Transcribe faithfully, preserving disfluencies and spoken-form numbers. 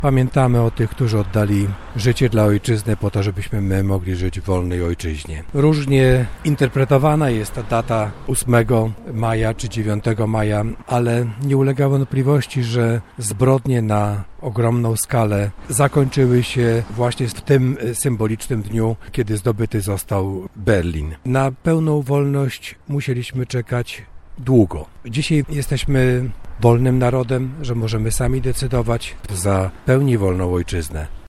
Pamiętamy o tych, którzy oddali życie dla ojczyzny po to, żebyśmy my mogli żyć w wolnej ojczyźnie. Różnie interpretowana jest ta data ósmego maja czy dziewiątego maja, ale nie ulega wątpliwości, że zbrodnie na ogromną skalę zakończyły się właśnie w tym symbolicznym dniu, kiedy zdobyty został Berlin. Na pełną wolność musieliśmy czekać długo. Dzisiaj jesteśmy wolnym narodem, że możemy sami decydować za pełni wolną ojczyznę.